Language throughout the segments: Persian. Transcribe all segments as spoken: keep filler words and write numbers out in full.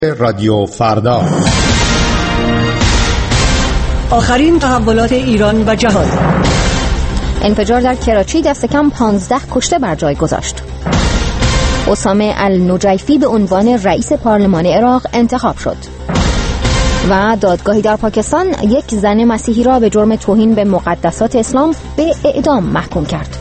رادیو فردا، آخرین تحولات ایران و جهان. انفجار در کراچی دست کم پانزده کشته بر جای گذاشت. اسامه النجیفی به عنوان رئیس پارلمان عراق انتخاب شد. و دادگاهی در پاکستان یک زن مسیحی را به جرم توهین به مقدسات اسلام به اعدام محکوم کرد.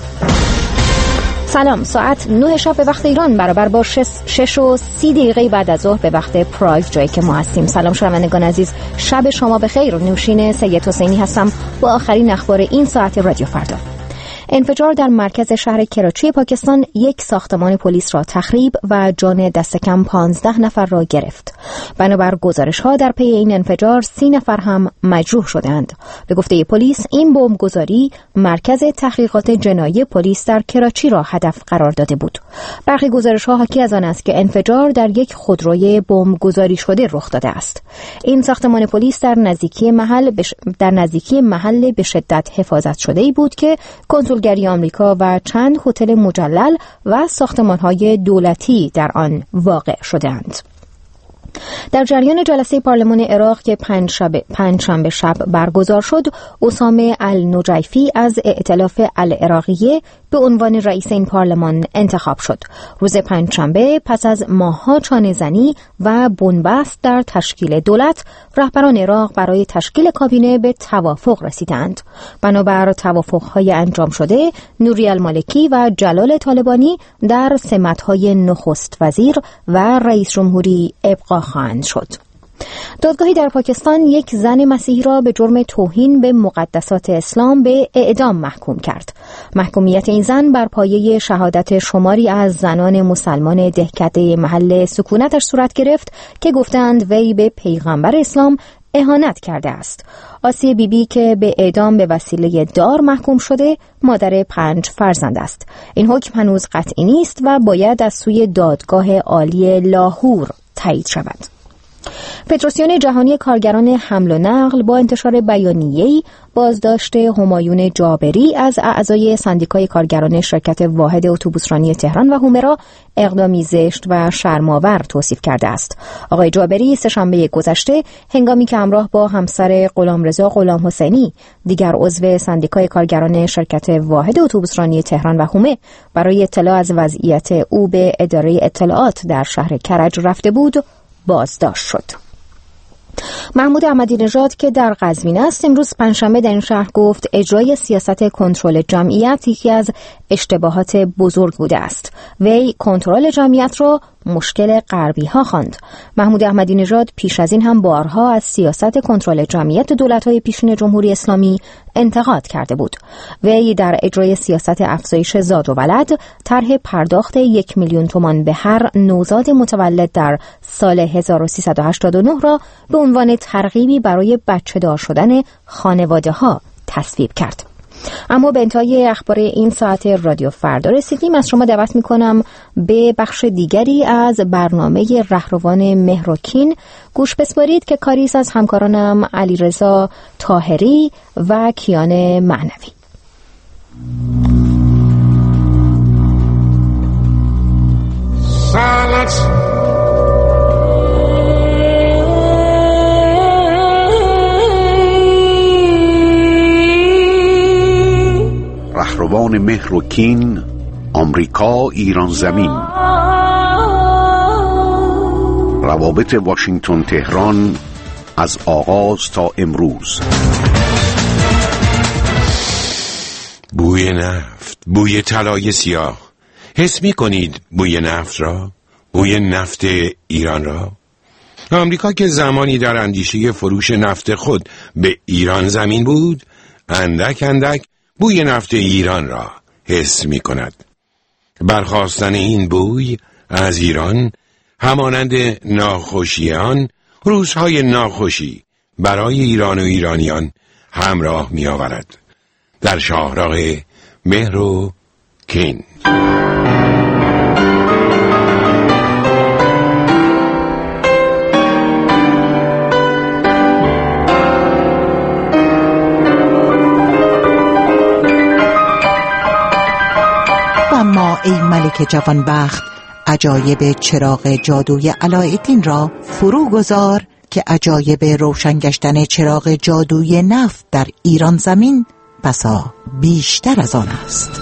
سلام، ساعت نه شب به وقت ایران برابر با شش, شش و سی دقیقه بعد از ظهر به وقت پرایو جایی که ما هستیم. سلام شنوندگان عزیز، شب شما بخیر. نوشین سید حسینی هستم با آخرین اخبار این ساعت رادیو فردا. انفجار در مرکز شهر کراچی پاکستان یک ساختمان پلیس را تخریب و جان دست کم پانزده نفر را گرفت. بنابر گزارش‌ها در پی این انفجار سی نفر هم مجروح شدند. به گفته پلیس این بمبگذاری مرکز تحقیقات جنایی پلیس در کراچی را هدف قرار داده بود. برخی گزارش‌ها حاکی از آن است که انفجار در یک خودروی بمبگذاری شده رخ داده است. این ساختمان پلیس در نزدیکی محل بش... در نزدیکی محل به شدت حفاظت شده‌ای بود که کنسول گری آمریکا و چند هتل مجلل و ساختمان‌های دولتی در آن واقع شدند. در جریان جلسه پارلمان عراق که پنجشنبه شب برگزار شد، اسامه النجیفی از ائتلاف العراقیه به عنوان رئیس این پارلمان انتخاب شد. روز پنجشنبه پس از ماه‌ها چانه‌زنی و بنبست در تشکیل دولت، رهبران عراق برای تشکیل کابینه به توافق رسیدند. بنابر توافق‌های انجام شده، نوری المالکی و جلال طالبانی در سمت‌های نخست وزیر و رئیس جمهوری ابقا خواهند شد. دادگاهی در پاکستان یک زن مسیحی را به جرم توهین به مقدسات اسلام به اعدام محکوم کرد. محکومیت این زن بر پایه شهادت شماری از زنان مسلمان دهکده محل سکونتش صورت گرفت که گفتند وی به پیغمبر اسلام اهانت کرده است. آسیه بی بی که به اعدام به وسیله دار محکوم شده، مادر پنج فرزند است. این حکم هنوز قطعی نیست و باید از سوی دادگاه عالی لاهور تایید شود. فدراسیون جهانی کارگران حمل و نقل با انتشار بیانیه‌ای بازداشت همایون جابری از اعضای سندیکای کارگران شرکت واحد اتوبوسرانی تهران و هومه را اقدامی زشت و شرم‌آور توصیف کرده است. آقای جابری سه‌شنبه گذشته هنگامی که همراه با همسر غلامرضا غلام حسینی، دیگر عضو سندیکای کارگران شرکت واحد اتوبوسرانی تهران و هومه، برای اطلاع از وضعیت او به اداره اطلاعات در شهر کرج رفته بود، بازداشت شد. محمود احمدی نژاد که در قزوین است، امروز پنجشنبه در این شهر گفت اجرای سیاست کنترل جمعیت یکی از اشتباهات بزرگ بوده است. وی کنترل جمعیت را مشکل غربی ها خواند. محمود احمدی نژاد پیش از این هم بارها از سیاست کنترل جمعیت دولت‌های پیشین جمهوری اسلامی انتقاد کرده بود. وی در اجرای سیاست افزایش زاد و ولد، طرح پرداخت یک میلیون تومان به هر نوزاد متولد در سال هزار و سیصد و هشتاد و نه را به عنوان ترغیبی برای بچه‌دار شدن خانواده‌ها تصویب کرد. اما به انتهای اخبار این ساعت رادیو فردا رسیدیم. از شما دعوت میکنم به بخش دیگری از برنامه رهروان مهر و کین گوش بسپارید که کاری است از همکارانم علیرضا طاهری و کیان معنوی. Silence. رهروان مهر و کین، آمریکا ایران زمین. روابط واشنگتن تهران از آغاز تا امروز. بوی نفت، بوی طلای سیاه. حس می کنید بوی نفت را؟ بوی نفت ایران را؟ آمریکا که زمانی در اندیشه فروش نفت خود به ایران زمین بود، اندک اندک بوی نفت ایران را حس می کند. برخاستن این بوی از ایران همانند ناخوشی آن روزهای ناخوشی برای ایران و ایرانیان همراه می آورد. در شاهراه مهر و کین. اما ای ملک جوانبخت، عجایب چراغ جادوی علاءالدین را فرو گذار که عجایب روشن گشتن چراغ جادوی نفت در ایران زمین بسا بیشتر از آن است.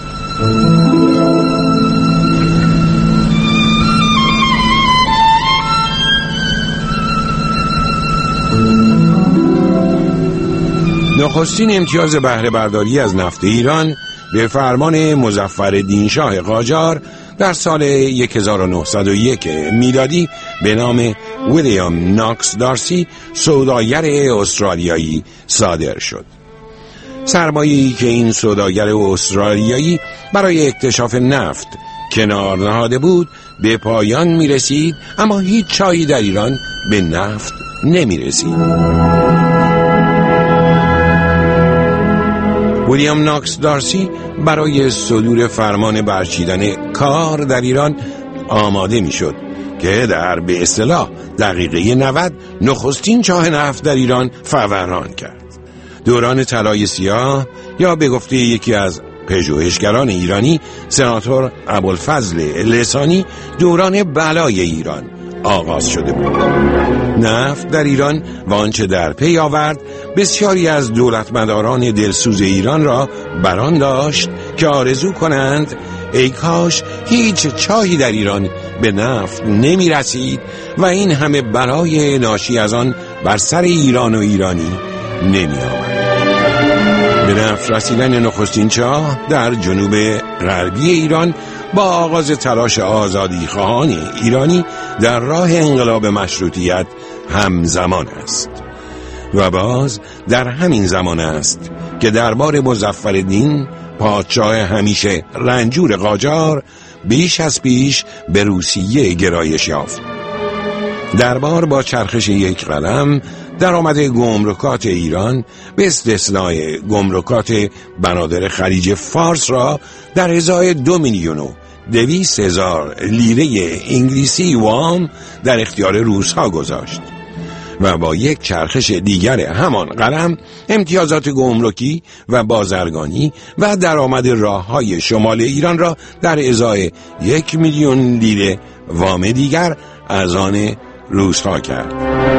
نخستین امتیاز بهره برداری از نفت ایران به فرمان مظفرالدین شاه قاجار در سال هزار و نهصد و یک میلادی به نام ویلیام ناکس دارسی سوداگر استرالیایی صادر شد. سرمایه‌ای که این سوداگر استرالیایی برای اکتشاف نفت کنار نهاده بود به پایان می رسید، اما هیچ چایی در ایران به نفت نمی رسید. ویلیام ناکس دارسی برای صدور فرمان برچیدن کار در ایران آماده می شد که در به اصطلاح دقیقه نود نخستین چاه نفت در ایران فوران کرد. دوران طلای سیاه یا به گفته یکی از پژوهشگران ایرانی سناتور ابوالفضل لسانی دوران بلای ایران آغاز شده بود. نفت در ایران و آنچه در پی آورد بسیاری از دولتمداران دلسوز ایران را بران داشت که آرزو کنند ای کاش هیچ چاهی در ایران به نفت نمی رسید و این همه بلای ناشی از آن بر سر ایران و ایرانی نمی آمد. به نفت رسیدن نخستین چاه در جنوب غربی ایران با آغاز تلاش آزادی خواهان ایرانی در راه انقلاب مشروطیت همزمان است و باز در همین زمان است که دربار مظفرالدین پادشاه همیشه رنجور قاجار بیش از پیش به روسیه گرایش یافت. دربار با چرخش یک قلم درآمد گمرکات ایران به استثنای گمرکات بنادر خلیج فارس را در ازای دو میلیون و دویست هزار لیره انگلیسی وام در اختیار روس ها گذاشت و با یک چرخش دیگر همان قلم امتیازات گمرکی و بازرگانی و درآمد راههای شمال ایران را در ازای یک میلیون لیره وام دیگر از آن روس ها کرد.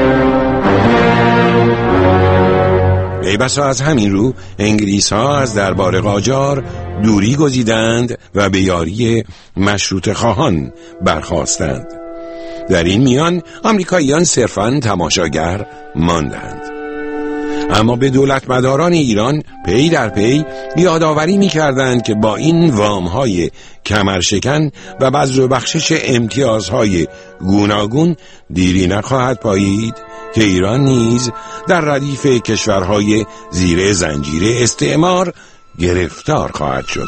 ای بسا از همین رو انگلیس ها از دربار قاجار دوری گزیدند و به یاری مشروط خواهان برخاستند. در این میان آمریکاییان صرفاً تماشاگر ماندند. اما به دولت مداران ایران پی در پی یادآوری می کردند که با این وامهای کمرشکن و بذل و بخشش امتیازهای گوناگون دیری نخواهد پایید که ایران نیز در ردیف کشورهای زیر زنجیر استعمار گرفتار خواهد شد.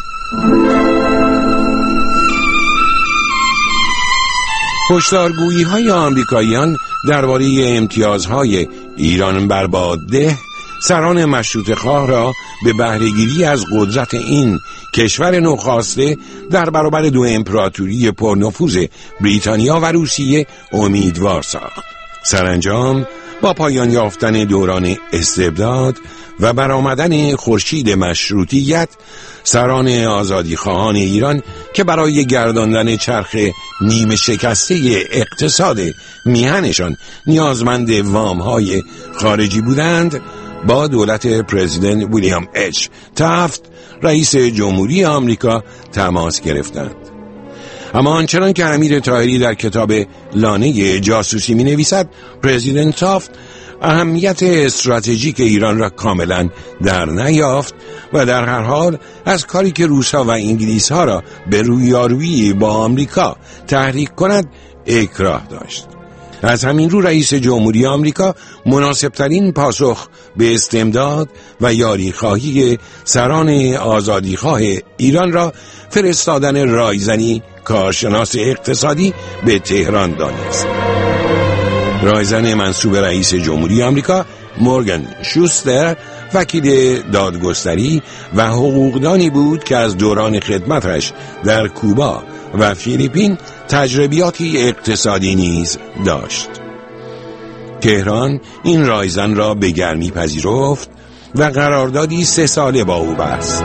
هشدارگویی های آمریکاییان درباره امتیازهای ایران بربادده سران مشروطه خواه را به بهره‌گیری از قدرت این کشور نوخاسته در برابر دو امپراتوری پرنفوذ بریتانیا و روسیه امیدوار ساخت. سرانجام با پایان یافتن دوران استبداد و برآمدن خورشید مشروطیت، سران آزادی خواهان ایران که برای گرداندن چرخ نیمه شکسته اقتصاد میهنشان نیازمند وام‌های خارجی بودند، با دولت پرزیدنت ویلیام اچ تافت رئیس جمهوری آمریکا تماس گرفتند. اما آنچنان که امیر طاهری در کتاب لانه جاسوسی می نویسد، پرزیدنت تافت اهمیت استراتژیک ایران را کاملا در نیافت و در هر حال از کاری که روس‌ها و انگلیس‌ها را به رویارویی با آمریکا تحریک کند اکراه داشت. از همین رو رئیس جمهوری آمریکا مناسبترین پاسخ به استمداد و یاریخواهی سران آزادیخواه ایران را فرستادن رایزنی کارشناس اقتصادی به تهران دانست. رایزن منصوب رئیس جمهوری آمریکا مورگان شوستر وکیل دادگستری و حقوقدانی بود که از دوران خدمتش در کوبا و فیلیپین تجربیاتی اقتصادی نیز داشت. تهران این رایزن را به گرمی پذیرفت و قراردادی سه ساله با او بست.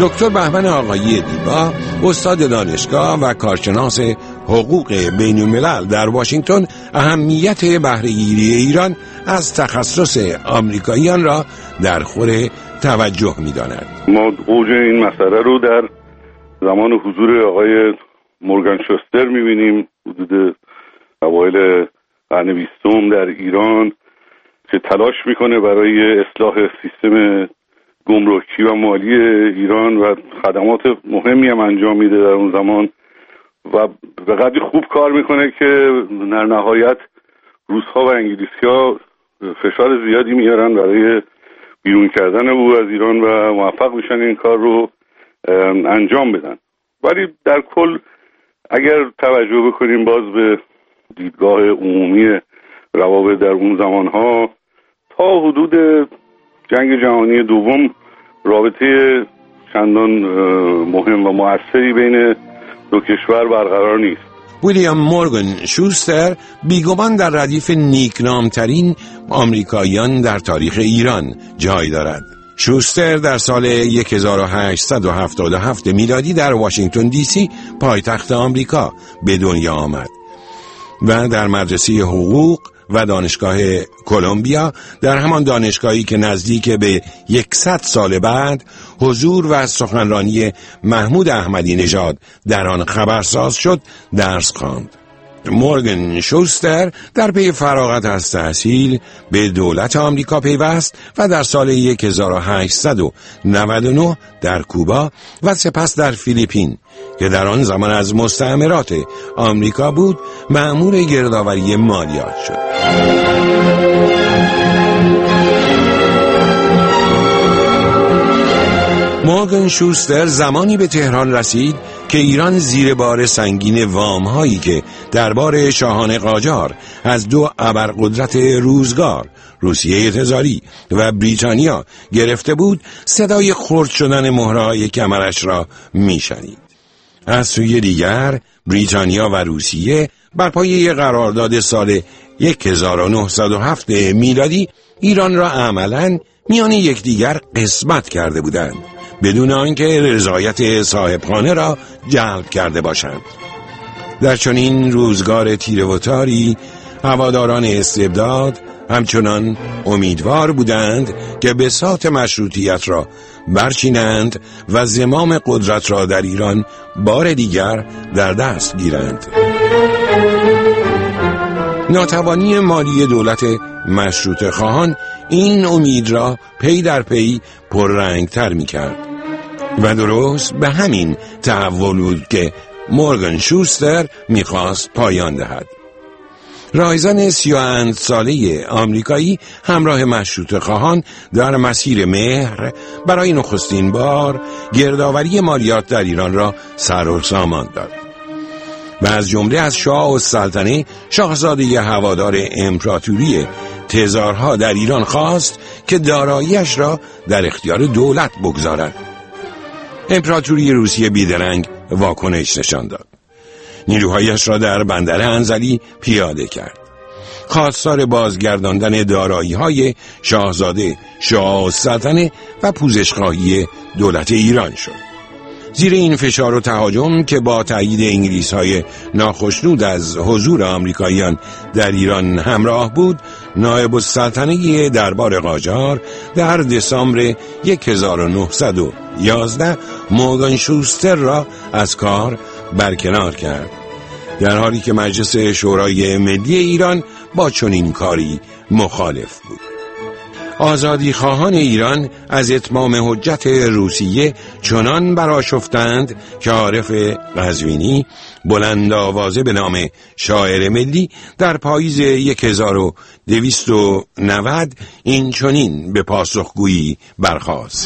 دکتر بهمن آقایی دیبا، استاد دانشگاه و کارشناس حقوق بین الملل در واشنگتن، اهمیت بهره‌گیری ایران از تخصص آمریکاییان را در خور توجه می‌داند. ما اوج این مسئله رو در زمان حضور آقای مورگان شوستر می‌بینیم، حدود اوایل قرن بیستم در ایران، که تلاش میکنه برای اصلاح سیستم گمرکی و مالی ایران و خدمات مهمی هم انجام میده در اون زمان و به قدری خوب کار میکنه که در نهایت روس‌ها و انگلیسی‌ها فشار زیادی میارن برای بیرون کردن او از ایران و موفق میشن این کار رو انجام بدن. ولی در کل اگر توجه بکنیم باز به دیدگاه عمومی روابط در اون زمانها، تا حدود جنگ جهانی دوم رابطه چندان مهم و مؤثری بین دو کشور برقرار نیست. ویلیام مورگان شوستر بیگمان در ردیف نیکنامترین آمریکاییان در تاریخ ایران جای دارد. شوستر در سال هزار و هشتصد و هفتاد و هفت میلادی در واشنگتن دی سی، پایتخت آمریکا، به دنیا آمد و در مدرسه حقوق و دانشگاه کلمبیا، در همان دانشگاهی که نزدیک به یکصد سال بعد حضور و سخنرانی محمود احمدی نژاد در آن خبرساز شد، درس خواند. مورگان شوستر در پی فراغت از تحصیل به دولت آمریکا پیوست و در سال هزار و هشتصد و نود و نه در کوبا و سپس در فیلیپین که در آن زمان از مستعمرات آمریکا بود، مأمور گردآوری مالیات شد. مورگان شوستر زمانی به تهران رسید که ایران زیر بار سنگین وام‌هایی که دربار شاهان قاجار از دو ابرقدرت روزگار، روسیه تزاری و بریتانیا گرفته بود، صدای خرد شدن مهره‌های کمرش را می‌شنید. از سوی دیگر بریتانیا و روسیه بر پایه قرارداد سال هزار و نهصد و هفت میلادی ایران را عملاً میان یکدیگر قسمت کرده بودند، بدون آنکه رضایت صاحبخانه را جلب کرده باشند. در چنین روزگار تیره و تاری، هواداران استبداد همچنان امیدوار بودند که بساط مشروطیت را برچینند و زمام قدرت را در ایران بار دیگر در دست گیرند. ناتوانی مالی دولت مشروطه خواهان این امید را پی در پی پررنگتر می کرد و درست به همین تحول بود که مورگان شوستر می خواست پایان دهد. رایزن سی و اند ساله آمریکایی همراه مشروطه خواهان در مسیر مهر برای نخستین بار گردآوری مالیات در ایران را سر و سامان داد و از جمله از شاه السلطنه شاهزاده هوادار امپراتوری تزارها در ایران خواست که داراییش را در اختیار دولت بگذارد. امپراتوری روسیه بیدرنگ واکنش نشان داد. نیروهایش را در بندر انزلی پیاده کرد. خواستار بازگرداندن دارایی‌های شاهزاده شاه السلطنه و پوزشخواهی دولت ایران شد. زیر این فشار و تهاجم که با تأیید انگلیس‌های ناخشنود از حضور آمریکاییان در ایران همراه بود، نایب السلطنه دربار قاجار در دسامبر هزار و نهصد و یازده مورگان شوستر را از کار برکنار کرد، در حالی که مجلس شورای ملی ایران با چنین کاری مخالف بود. آزادی خواهان ایران از اتمام حجت روسیه چنان برآشفتند که عارف قزوینی بلند آوازه به نام شاعر ملی در پاییز هزار و دویست و نود این چنین به پاسخگویی برخاست: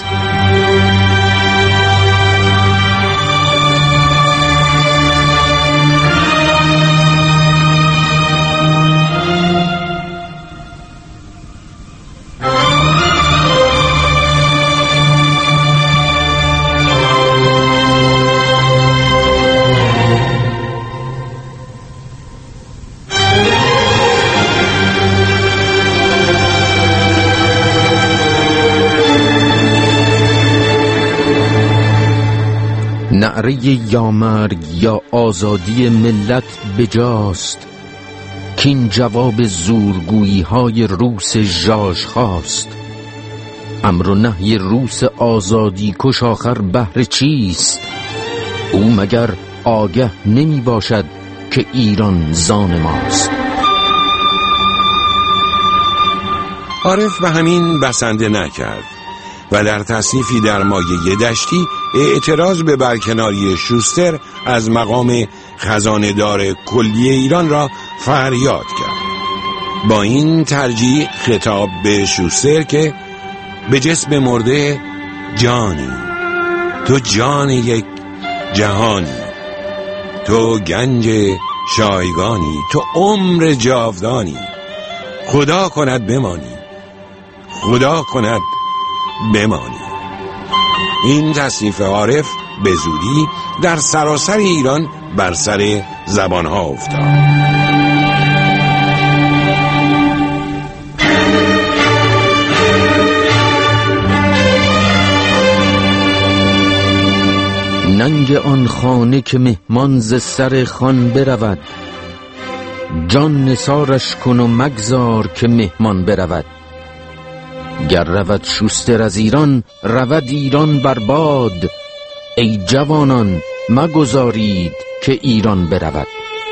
نعره یا مرگ یا آزادی ملت بجاست، کین جواب زورگویی های روس ژاژ خواست. امر و نهی روس آزادی کش آخر بهر چیست؟ او مگر آگه نمی باشد که ایران زان ماست. عارف به همین بسنده نکرد و در تصنیفی در مایه دشتی اعتراض به برکناری شوستر از مقام خزانه‌دار کلی ایران را فریاد کرد. با این ترجیح خطاب به شوستر که به جسم مرده جانی، تو جان یک جهانی، تو گنج شایگانی، تو عمر جاودانی، خدا کند بمانی، خدا کند بمانی. این تصنیف عارف به زودی در سراسر ایران بر سر زبانها افتاد. ننگ آن خانه که مهمان ز سر خان برود، جان نثارش کن و مگذار که مهمان برود. گر رود شوستر از ایران، رود ایران برباد. ای جوانان مگذارید که ایران برود.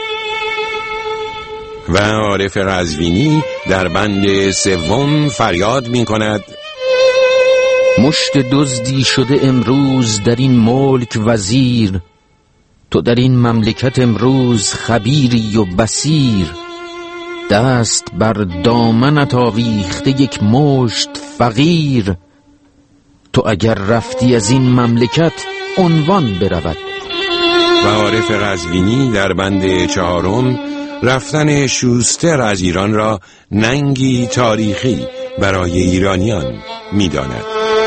و عارف قزوینی در بند سوم فریاد می کند: مشت دزدی شده امروز در این ملک وزیر، تو در این مملکت امروز خبیری و بصیر. دست بر دامنت آویخته یک مشت فقیر، تو اگر رفتی از این مملکت عنوان برود. و عارف قزوینی در بند چهارم رفتن شوستر از ایران را ننگی تاریخی برای ایرانیان می داند.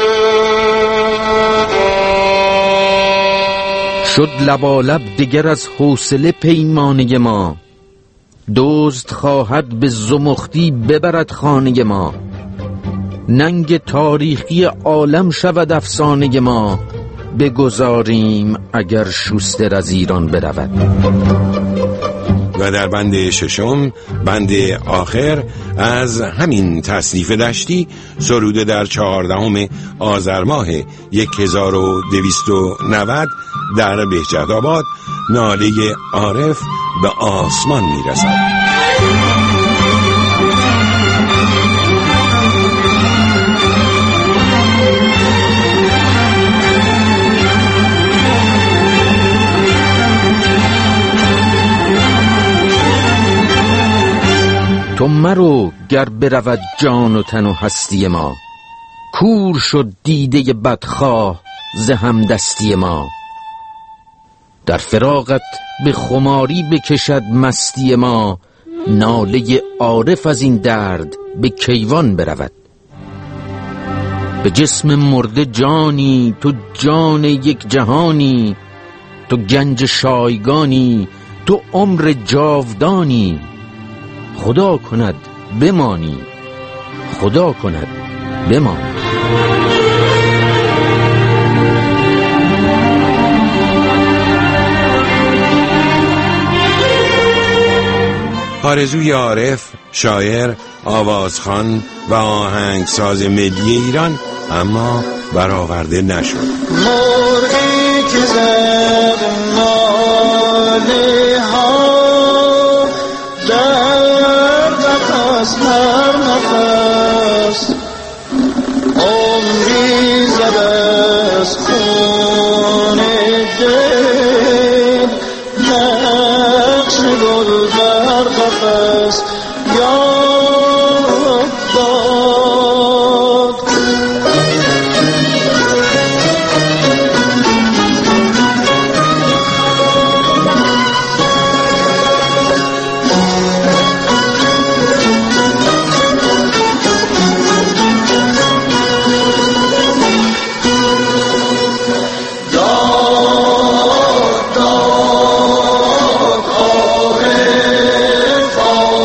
شد لبالب دگر از حوصله پیمانه ما، دزد خواهد به زمختی ببرد خانه ما. ننگ تاریخی عالم شود افسانه ما، بگذاریم اگر شوستر از ایران برود. و در بند ششم، بند آخر از همین تصنیف دشتی، سروده در چهاردهم آذر ماه یک هزار و دویست و نود در بهجت‌آباد، ناله عارف به آسمان میرسد. تو مرو گر برود جان و تن و هستی ما، کور شد دیده بدخواه ز همدستی ما. در فراقت به خماری بکشد مستی ما، ناله عارف از این درد به کیوان برود. به جسم مرده جانی، تو جان یک جهانی، تو گنج شایگانی، تو عمر جاودانی. خدا کند بمانی، خدا کند بمانی. آرزوی عارف، شاعر، آوازخوان و آهنگساز ملی ایران اما برآورده نشد. مرغی که زد ناله ها در قفس هر نفس، عمری زد از خون دل نقش گل بر قفس. یا Oh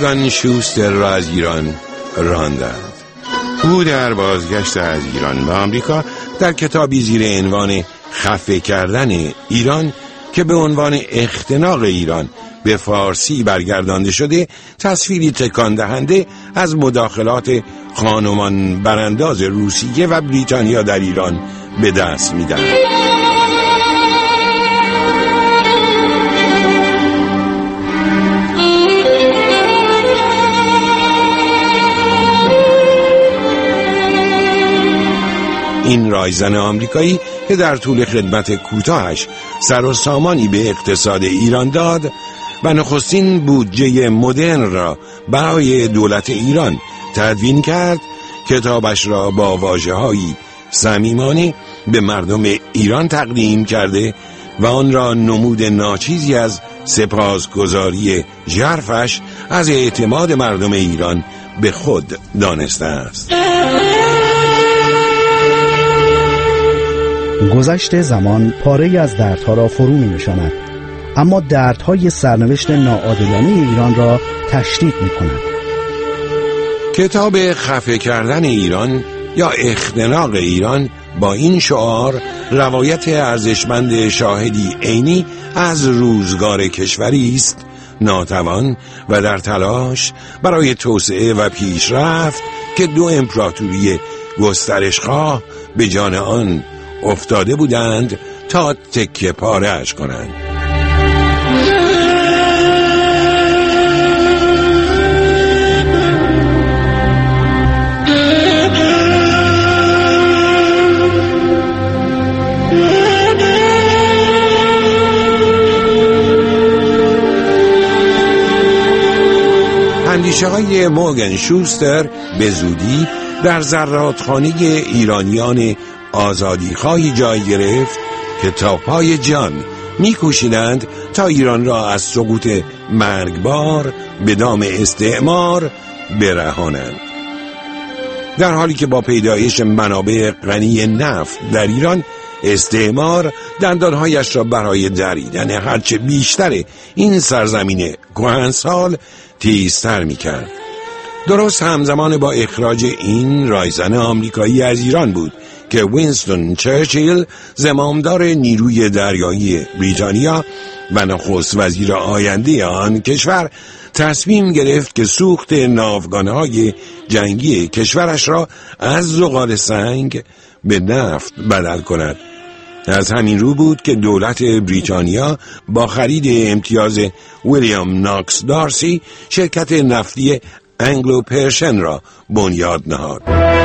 مورگان شوستر را از ایران راندند. او در بازگشت از ایران به آمریکا در کتابی زیر عنوان خفه کردن ایران که به عنوان اختناق ایران به فارسی برگردانده شده، تصویری تکان دهنده از مداخلات خانمان برانداز روسیه و بریتانیا در ایران به دست می‌دهد. این رایزن آمریکایی که در طول خدمت کوتاهش سر و سامانی به اقتصاد ایران داد و نخستین بودجه مدرن را برای دولت ایران تدوین کرد، کتابش را با واژه‌هایی صمیمانه به مردم ایران تقدیم کرده و آن را نمود ناچیزی از سپاسگزاری ژرفش از اعتماد مردم ایران به خود دانسته است. گذشت زمان پاره‌ای از دردها را فرو می‌نشاند، اما دردهای سرنوشت ناعادلانه ایران را تشدید می‌کند. کتاب خفه کردن ایران یا اختناق ایران با این شعار روایت ارزشمند شاهدی عینی از روزگار کشوری است ناتوان و در تلاش برای توسعه و پیشرفت که دو امپراتوری گسترشخواه به جان آن افتاده بودند تا تکه پاره‌اش کنند. اندیشه های مورگان شوستر به زودی در زرادخانه ایرانیان آزادیخواهی جای گرفت که تا پای جان می‌کوشیدند تا ایران را از سقوط مرگبار به دام استعمار برهانند. در حالی که با پیدایش منابع غنی نفت در ایران، استعمار دندانهایش را برای دریدن هرچه بیشتر این سرزمین کهنسال تیزتر می‌کرد. درست همزمان با اخراج این رایزن آمریکایی از ایران بود که وینستون چرچیل، زمامدار نیروی دریایی بریتانیا و نخست وزیر آینده آن کشور، تصمیم گرفت که سوخت ناوگانهای جنگی کشورش را از زغال سنگ به نفت بدل کند. از همین رو بود که دولت بریتانیا با خرید امتیاز ویلیام ناکس دارسی شرکت نفتی انگلو پرشن را بنیاد نهاد.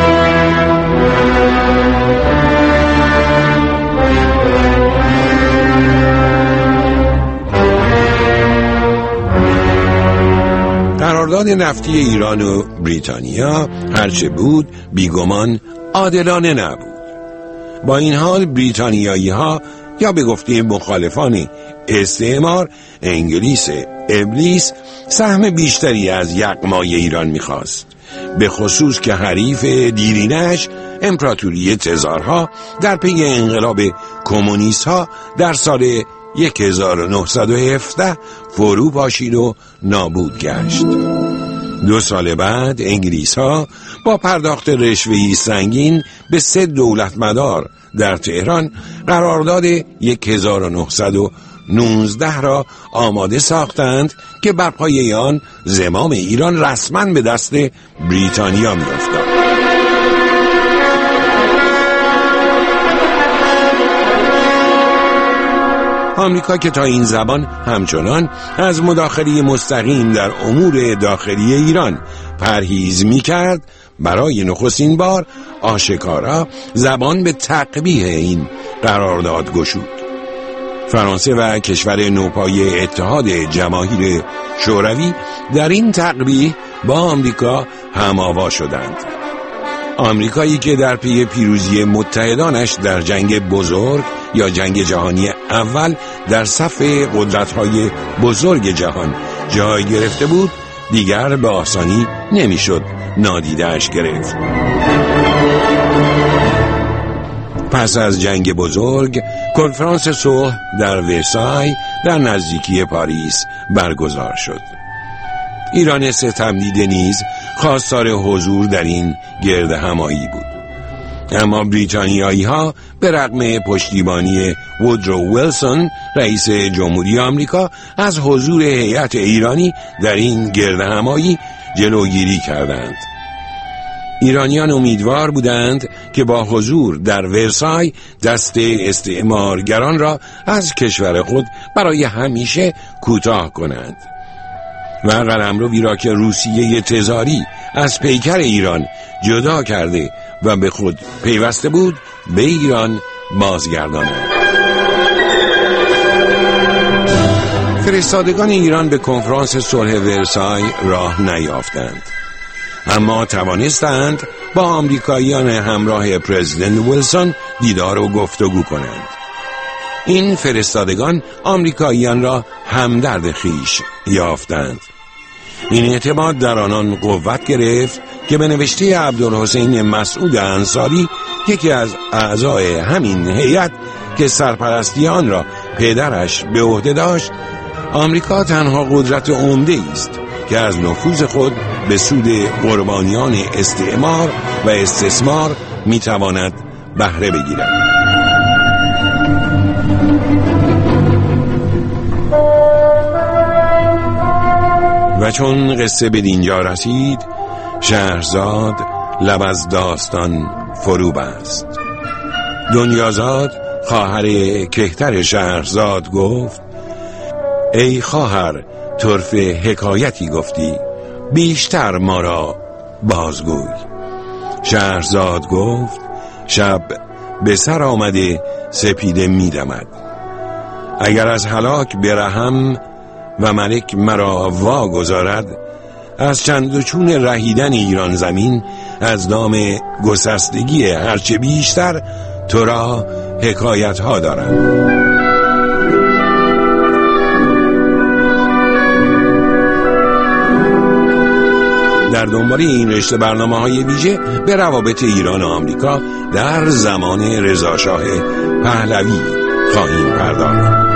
قرارداد نفتی ایران و بریتانیا هرچه بود بیگمان عادلانه نبود. با این حال بریتانیایی ها یا به گفته مخالفان استعمار انگلیس ابلیس سهم بیشتری از یغمای ایران میخواست، به خصوص که حریف دیرینش امپراتوری تزارها در پی انقلاب کمونیست ها در سال هزار و نهصد و هفده فرو پاشید و نابود گشت. دو سال بعد انگلیس ها با پرداخت رشوه‌ای سنگین به سه دولت مدار در تهران قرارداد هزار و نهصد و نوزده را آماده ساختند که بر پایه آن زمام ایران رسما به دست بریتانیا می‌افتاد. آمریکا که تا این زمان همچنان از مداخله مستقیم در امور داخلی ایران پرهیز می‌کرد، برای نخستین بار آشکارا زبان به تقبیح این قرارداد گشود. فرانسه و کشور نوپای اتحاد جماهیر شوروی در این تقبیح با آمریکا هم‌آوا شدند. آمریکایی که در پی پیروزی متحدانش در جنگ بزرگ یا جنگ جهانی اول در صف قدرت‌های بزرگ جهان جای گرفته بود، دیگر به آسانی نمیشد نادیده‌اش گرفت. پس از جنگ بزرگ کنفرانس صلح در ورسای در نزدیکی پاریس برگزار شد. ایران ستمدیده نیز خواستار حضور در این گرد همایی بود. اما بریتانیایی ها به رغم پشتیبانی وودرو ویلسون رئیس جمهوری آمریکا از حضور هیئت ایرانی در این گرد همایی جلوگیری کردند. ایرانیان امیدوار بودند که با حضور در ورسای دست استعمارگران را از کشور خود برای همیشه کوتاه کنند و قلمروی را که روسیه تزاری از پیکر ایران جدا کرده و به خود پیوسته بود به ایران بازگردانند. فرستادگان ایران به کنفرانس صلح ورسای راه نیافتند، اما توانستند با آمریکاییان همراه پرزیدنت ویلسون دیدار و گفتگو کنند. این فرستادگان آمریکاییان را همدرد خویش یافتند. این اعتماد در آنان قوت گرفت که به نوشته عبدالحسین مسعود انصاری، یکی از اعضای همین هیئت که سرپرستی آن را پدرش به عهده داشت، آمریکا تنها قدرت عمده است که از نفوذ خود به سود قربانیان استعمار و استثمار میتواند بهره بگیرد. و چون قصه به دینجا رسید، شهرزاد لب از داستان فرو بست. دنیازاد خواهر کهتر شهرزاد گفت: ای خواهر، طرف حکایتی گفتی، بیشتر ما را بازگوی. شهرزاد گفت: شب به سر آمده سپیده میدمد، اگر از هلاک برهم و ملک مرا وا گذارد، از چند و چون رهیدن ایران زمین از نام گسستگی هرچه بیشتر تو را حکایت ها دارم. در دنبال این رشته برنامه های ویژه به روابط ایران و آمریکا در زمان رضاشاه پهلوی خواهیم پرداخت.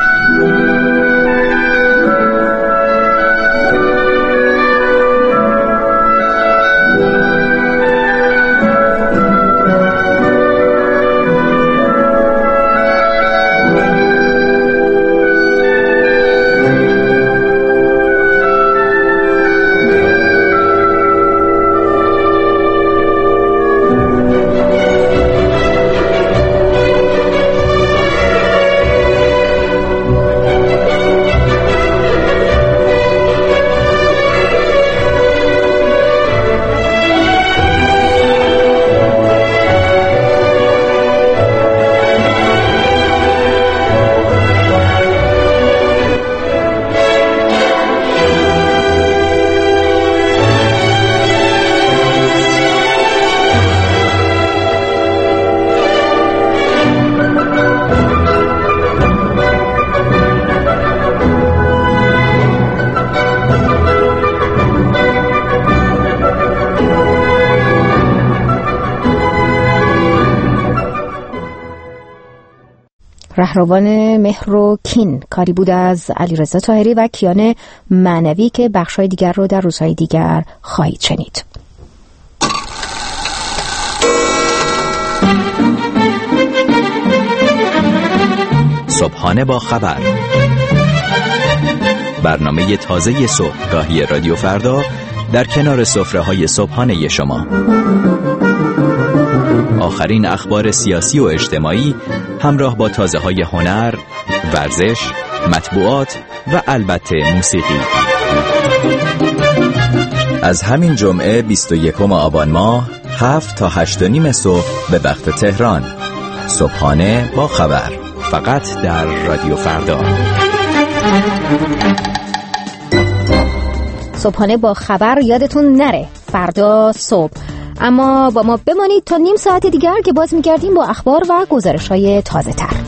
رهروان مهر و کین، کاری بود از علیرضا طاهری و کیان معنوی که بخشای دیگر رو در روزهای دیگر خواهید شنید. صبحانه با خبر، برنامه تازه صبحگاهی رادیو فردا در کنار سفره‌های صبحانه شما. آخرین اخبار سیاسی و اجتماعی همراه با تازه‌های هنر، ورزش، مطبوعات و البته موسیقی. از همین جمعه بیست و یکم آبان ماه هفت تا هشت و نیم صبح به وقت تهران. صبحانه با خبر، فقط در رادیو فردا. صبحانه با خبر یادتون نره فردا صبح، اما با ما بمانید تا نیم ساعت دیگر که باز می‌گردیم با اخبار و گزارش‌های تازه‌تر.